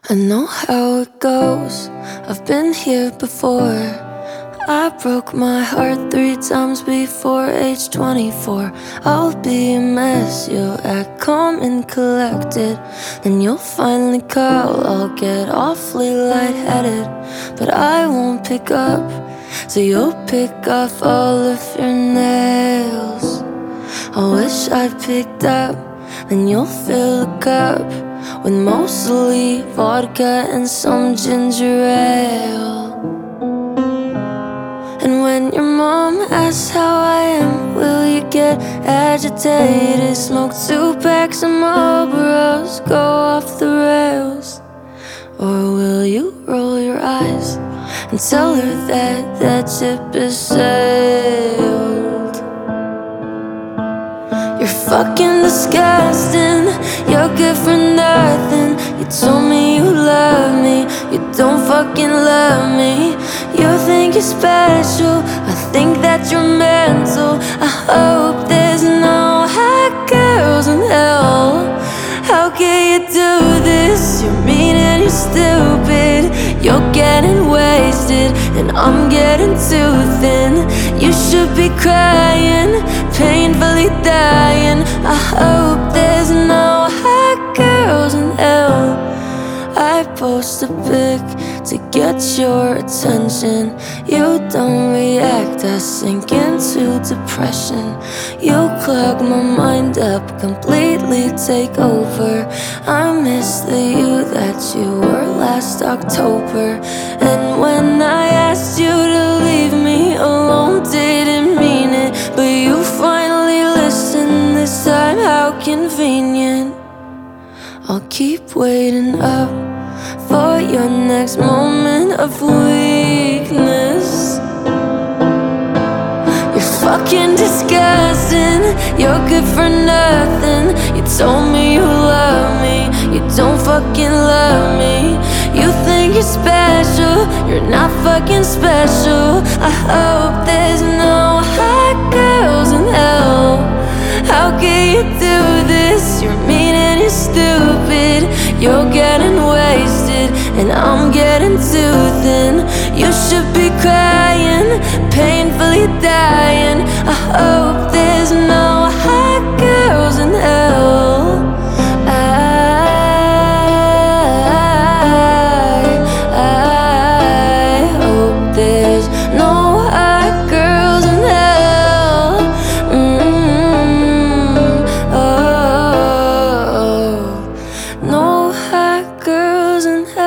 I know how it goes, I've been here before. I broke my heart 3 times before age 24. I'll be a mess, you'll act calm and collected. Then you'll finally call, I'll get awfully lightheaded. But I won't pick up, so you'll pick off all of your nails. I wish I picked up, then you'll fill the cup with mostly vodka and some ginger ale. And when your mom asks how I am, will you get agitated? Smoke 2 packs of Marlboros, go off the rails? Or will you roll your eyes and tell her that that ship is sailed? You're fucking disgusting, you're good for nothing. You told me you love me, you don't fucking love me. You think you're special, I think that you're mental. I hope there's no hot girls in hell. How can you do this? You're mean and you're stupid. You're getting wasted and I'm getting too thin. You should be crying, painfully dying. I hope there's no hot girls in hell. I post a pic to get your attention. You don't react, I sink into depression. You clog my mind up, completely take over. I miss the you that you were last October. And when I asked you to leave me alone, didn't mean it, but you finally listened this time, how convenient. I'll keep waiting up for your next moment of weakness. You're fucking disgusting, you're good for nothing. You told me you love me, you don't fucking love me. You think you're special, you're not fucking special. I hope there's no hot girls in hell. How can you do this? You're mean and you're stupid. You're getting wasted and I'm getting too thin. You should be crying, painfully dying. I hope there's no hot girls in hell. I hope there's no hot girls in hell. Oh, no hot girls in hell.